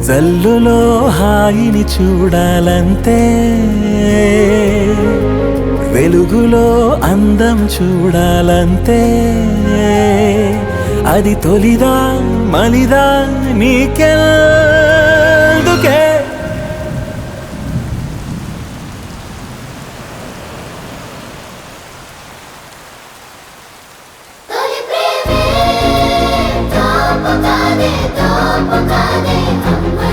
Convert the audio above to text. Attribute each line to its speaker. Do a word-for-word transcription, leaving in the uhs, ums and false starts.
Speaker 1: జల్లులో హాయిని చూడాలంతే, వెలుగులో అందం చూడాలంతే. అది తొలిదా మలిదా నీకెందుకే?
Speaker 2: తొలి ప్రేమే తోపు కాదే తోపు కాదే అమ్మ